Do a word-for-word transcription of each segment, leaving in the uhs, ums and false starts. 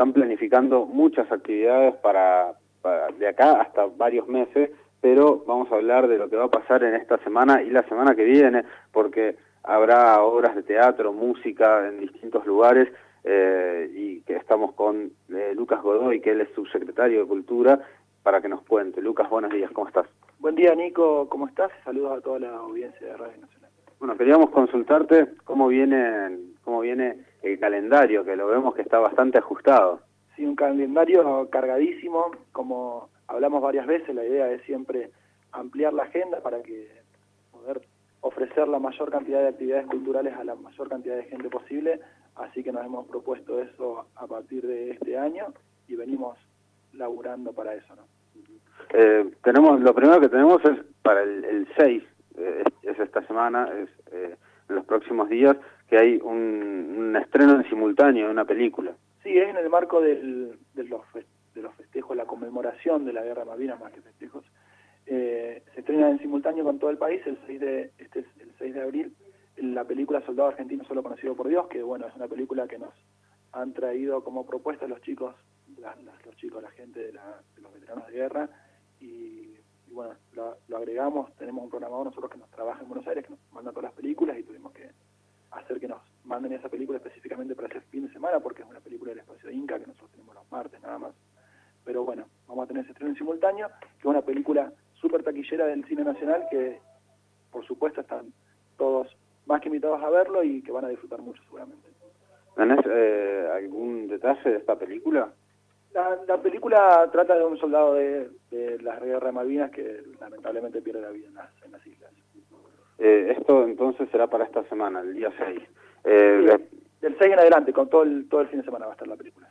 están planificando muchas actividades para, para de acá hasta varios meses, pero vamos a hablar de lo que va a pasar en esta semana y la semana que viene, porque habrá obras de teatro, música en distintos lugares, eh, y que estamos con eh, Lucas Godoy, que él es subsecretario de Cultura, para que nos cuente. Lucas, buenos días, ¿cómo estás? Buen día, Nico, ¿cómo estás? Saludos a toda la audiencia de Radio Nacional. Bueno, queríamos consultarte cómo viene, cómo viene el calendario, que lo vemos que está bastante ajustado. Sí, un calendario cargadísimo, como hablamos varias veces, la idea es siempre ampliar la agenda para que poder ofrecer la mayor cantidad de actividades culturales a la mayor cantidad de gente posible, así que nos hemos propuesto eso a partir de este año y venimos laburando para eso, ¿no? Eh, tenemos, lo primero que tenemos es para el, el seis, eh, es, es esta semana, es eh, en los próximos días, que hay un, un estreno en simultáneo de una película. Sí, es en el marco del, de, los fe, de los festejos, la conmemoración de la Guerra de Malvinas, más que festejos. Eh, se estrena en simultáneo con todo el país el seis de, este es el seis de abril, la película Soldado Argentino Solo Conocido por Dios, que bueno, es una película que nos han traído como propuesta los chicos, la, las, los chicos, la gente de, la, de los veteranos de guerra, y, y bueno, lo, lo agregamos, tenemos un programador nosotros que nos trabaja en Buenos Aires, que nos manda todas las películas, y tuvimos que hacer que nos manden esa película específicamente para ese fin de semana, porque es una película del espacio de Inca, que nosotros tenemos los martes nada más. Pero bueno, vamos a tener ese estreno en simultáneo, que es una película súper taquillera del cine nacional, que por supuesto están todos más que invitados a verlo y que van a disfrutar mucho seguramente. ¿Tenés eh, algún detalle de esta película? La, la película trata de un soldado de, de la Guerra de Malvinas que lamentablemente pierde la vida en las, en las islas. Eh, esto entonces será para esta semana, el día seis. Eh, sí, de... Del seis en adelante, con todo el, todo el fin de semana va a estar la película.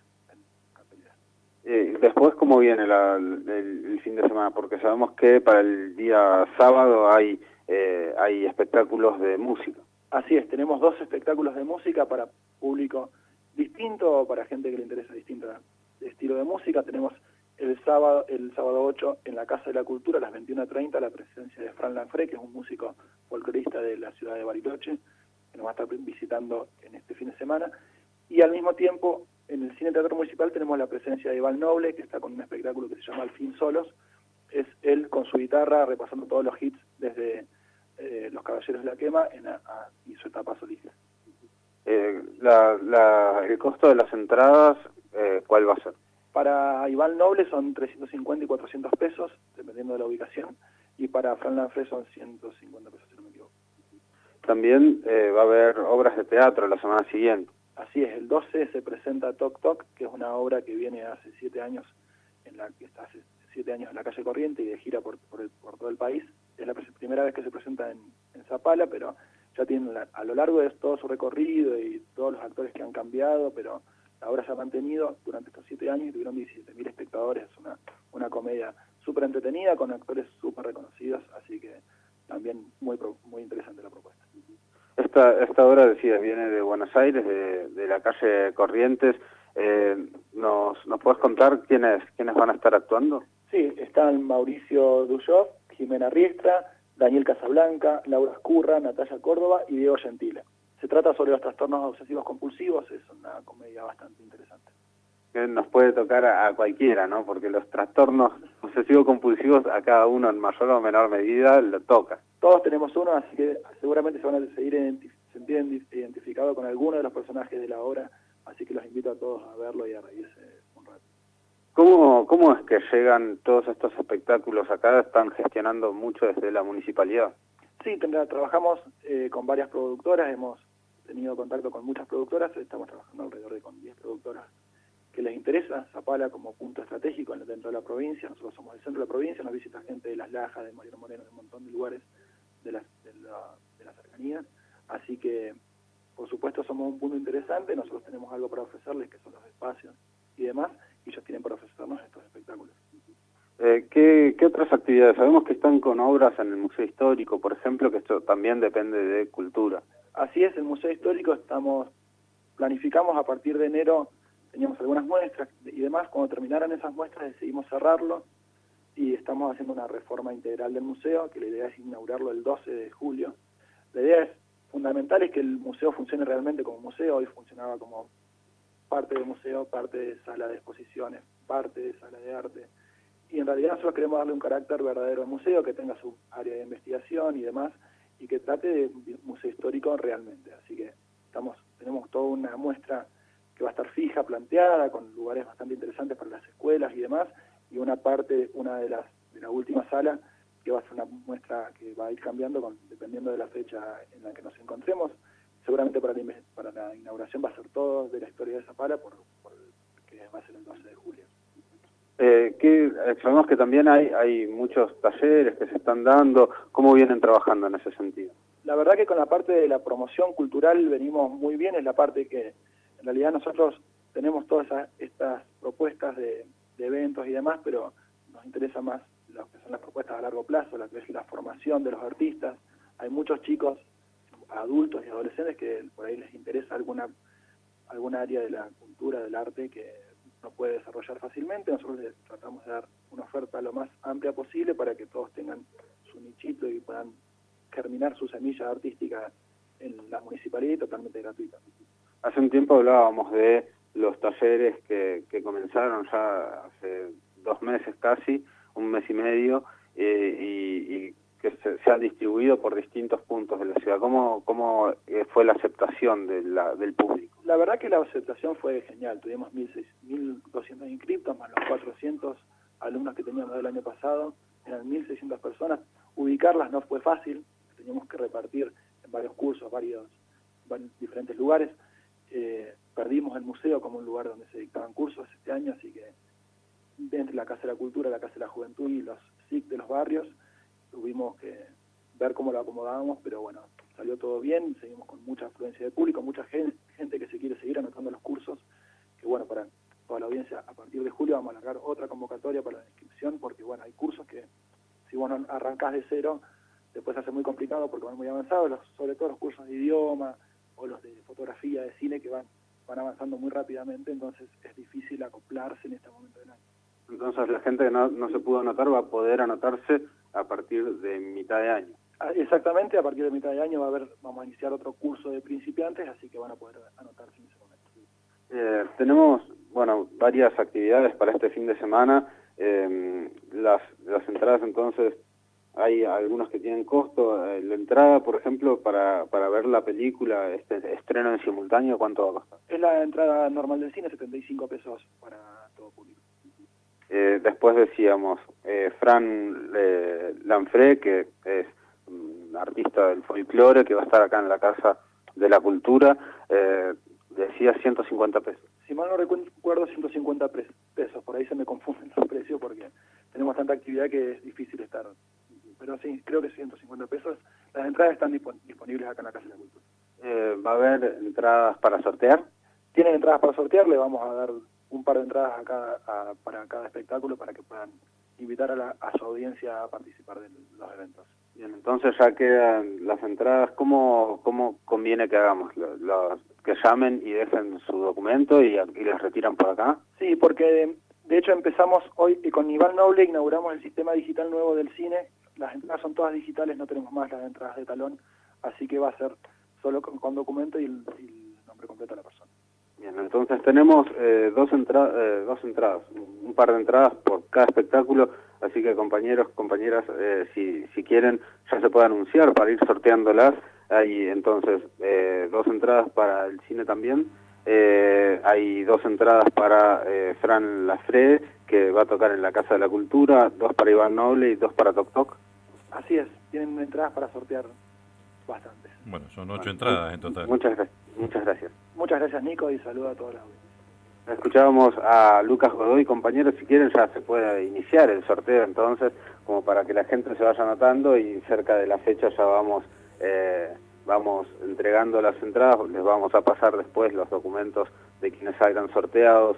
Eh, después, ¿cómo viene la, el, el fin de semana? Porque sabemos que para el día sábado hay, eh, hay espectáculos de música. Así es, tenemos dos espectáculos de música para público distinto, para gente que le interesa distinto estilo de música. Tenemos el sábado el sábado ocho en la Casa de la Cultura a las veintiuna treinta la presencia de Fran Lanfré, que es un músico folclorista de la ciudad de Bariloche, que nos va a estar visitando en este fin de semana. Y al mismo tiempo, en el Cine Teatro Municipal tenemos la presencia de Iván Noble, que está con un espectáculo que se llama Al fin solos. Es él con su guitarra repasando todos los hits desde eh, Los Caballeros de la Quema en a, a, y su etapa solista. Eh, la, la, el costo de las entradas, eh, ¿cuál va a ser? Para Iván Noble son trescientos cincuenta y cuatrocientos pesos, dependiendo de la ubicación, y para Fran Lanfré son ciento cincuenta pesos, si no me equivoco. También eh, va a haber obras de teatro la semana siguiente. Así es, el doce se presenta Toc Toc, que es una obra que viene hace siete años, en la que está hace siete años en la calle Corriente y de gira por, por, el, por todo el país. Es la primera vez que se presenta en, en Zapala, pero ya tiene la, a lo largo de todo su recorrido y todos los actores que han cambiado, pero la obra se ha mantenido durante estos siete años y tuvieron diecisiete mil espectadores. Es una, una comedia súper entretenida con actores súper reconocidos, así que también muy, muy interesante la propuesta. Esta, esta obra, decía, viene de Buenos Aires, de, de la calle Corrientes. Eh, ¿nos, ¿Nos puedes contar quiénes, quiénes van a estar actuando? Sí, están Mauricio Dullov, Jimena Riestra, Daniel Casablanca, Laura Escurra, Natalia Córdoba y Diego Gentile. Se trata sobre los trastornos obsesivos compulsivos, es una comedia bastante interesante. Que nos puede tocar a, a cualquiera, ¿no? Porque los trastornos obsesivos compulsivos a cada uno en mayor o menor medida lo toca. Todos tenemos uno, así que seguramente se van a seguir identif sentir identificados con alguno de los personajes de la obra, así que los invito a todos a verlo y a reírse un rato. ¿Cómo, cómo es que llegan todos estos espectáculos acá? ¿Están gestionando mucho desde la municipalidad? Sí, trabajamos eh, con varias productoras, hemos tenido contacto con muchas productoras, estamos trabajando alrededor de con diez productoras que les interesa Zapala como punto estratégico dentro de la provincia. Nosotros somos el centro de la provincia, nos visita gente de Las Lajas, de Mariano Moreno, de un montón de lugares de las de la, de la cercanía, así que por supuesto somos un punto interesante. Nosotros tenemos algo para ofrecerles, que son los espacios y demás, y ellos tienen para ofrecernos estos espectáculos. Eh, ¿qué, ¿Qué otras actividades? Sabemos que están con obras en el Museo Histórico, por ejemplo, que esto también depende de cultura. Así es, el Museo Histórico estamos planificamos a partir de enero, teníamos algunas muestras y demás. Cuando terminaran esas muestras decidimos cerrarlo y estamos haciendo una reforma integral del museo, que la idea es inaugurarlo el doce de julio. La idea es fundamental es que el museo funcione realmente como museo. Hoy funcionaba como parte de museo, parte de sala de exposiciones, parte de sala de arte. Y en realidad nosotros queremos darle un carácter verdadero al museo, que tenga su área de investigación y demás, y que trate de museo histórico realmente. Así que estamos tenemos toda una muestra que va a estar fija, planteada, con lugares bastante interesantes para las escuelas y demás, y una parte, una de las de la última sala, que va a ser una muestra que va a ir cambiando con, dependiendo de la fecha en la que nos encontremos. Seguramente para la, para la inauguración va a ser todo de la historia de Zapala, por, por, que va a ser el doce de julio. Eh, que, sabemos que también hay, hay muchos talleres que se están dando. ¿Cómo vienen trabajando en ese sentido? La verdad que con la parte de la promoción cultural venimos muy bien, es la parte que en realidad nosotros tenemos todas esas, estas propuestas de, de eventos y demás, pero nos interesa más lo que son las propuestas a largo plazo, la que es la formación de los artistas. Hay muchos chicos, adultos y adolescentes, que por ahí les interesa alguna, alguna área de la cultura, del arte, que no puede desarrollar fácilmente. Nosotros les tratamos de dar una oferta lo más amplia posible para que todos tengan su nichito y puedan germinar su semilla artística en la municipalidad, totalmente gratuita. Hace un tiempo hablábamos de los talleres que, que comenzaron ya hace dos meses casi, un mes y medio, eh, y, y que se, se han distribuido por distintos puntos de la ciudad. ¿Cómo, cómo fue la aceptación de la, del público? La verdad que la aceptación fue genial. Tuvimos mil doscientos inscriptos, más los cuatrocientos alumnos que teníamos del año pasado. Eran mil seiscientas personas. Ubicarlas no fue fácil. Teníamos que repartir en varios cursos, varios, varios diferentes lugares. Eh, perdimos el museo como un lugar donde se dictaban cursos este año, así que entre la Casa de la Cultura, la Casa de la Juventud y los S I C de los barrios, tuvimos que ver cómo lo acomodábamos, pero bueno, salió todo bien. Seguimos con mucha afluencia de público, mucha gente, gente que se quiere seguir anotando los cursos, que bueno, para toda la audiencia, a partir de julio vamos a largar otra convocatoria para la inscripción, porque bueno, hay cursos que si vos no arrancás de cero, después se hace muy complicado porque van muy avanzados, los, sobre todo los cursos de idioma o los de fotografía, de cine, que van, van avanzando muy rápidamente, entonces es difícil acoplarse en este momento del año. Entonces la gente que no, no se pudo anotar va a poder anotarse a partir de mitad de año. Exactamente, a partir de mitad de año va a haber, vamos a iniciar otro curso de principiantes, así que van a poder anotarse en ese momento. Eh, tenemos, bueno, varias actividades para este fin de semana. Eh, las, las entradas, entonces, hay algunos que tienen costo. Eh, la entrada, por ejemplo, para, para ver la película, este estreno en simultáneo, ¿cuánto va a costar? Es la entrada normal del cine, setenta y cinco pesos para todo público. Eh, después decíamos, eh, Fran eh, Lanfré, que es um, artista del folclore, que va a estar acá en la Casa de la Cultura, eh, decía ciento cincuenta pesos. Si mal no recuerdo, ciento cincuenta pesos, por ahí se me confunden los precios porque tenemos tanta actividad que es difícil estar. Pero sí, creo que ciento cincuenta pesos. Las entradas están disponibles acá en la Casa de la Cultura. Eh, ¿Va a haber entradas para sortear? Tienen entradas para sortear, le vamos a dar un par de entradas a cada, a, para cada espectáculo para que puedan invitar a, la, a su audiencia a participar de los eventos. Bien, entonces ya quedan las entradas. ¿Cómo, cómo conviene que hagamos? ¿Los, los que llamen y dejen su documento y, y les retiran por acá? Sí, porque de, de hecho empezamos hoy y con Nival Noble inauguramos el sistema digital nuevo del cine. Las entradas son todas digitales, no tenemos más las entradas de talón, así que va a ser solo con, con documento y el, y el nombre completo de la persona. Bien, entonces tenemos eh, dos, entra eh, dos entradas, un par de entradas por cada espectáculo, así que compañeros, compañeras, eh, si, si quieren ya se puede anunciar para ir sorteándolas. Hay entonces eh, dos entradas para el cine también, eh, hay dos entradas para eh, Fran Lanfré, que va a tocar en la Casa de la Cultura, dos para Iván Noble y dos para Toc Toc. Así es, tienen entradas para sortear bastantes. Bueno, son ocho bueno, entradas en total. Muchas gracias. Muchas gracias. Muchas gracias, Nico, y saludo a todos los audiencias. Escuchábamos a Lucas Godoy, compañeros, si quieren ya se puede iniciar el sorteo entonces, como para que la gente se vaya anotando y cerca de la fecha ya vamos eh, vamos entregando las entradas, les vamos a pasar después los documentos de quienes salgan sorteados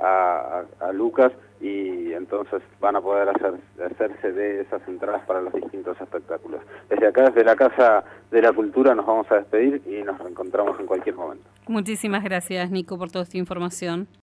a, a, a Lucas y entonces van a poder hacer, hacerse de esas entradas para los distintos espectáculos. Desde acá, desde la Casa de la Cultura, nos vamos a despedir y nos reencontramos en cualquier momento. Muchísimas gracias, Nico, por toda esta información.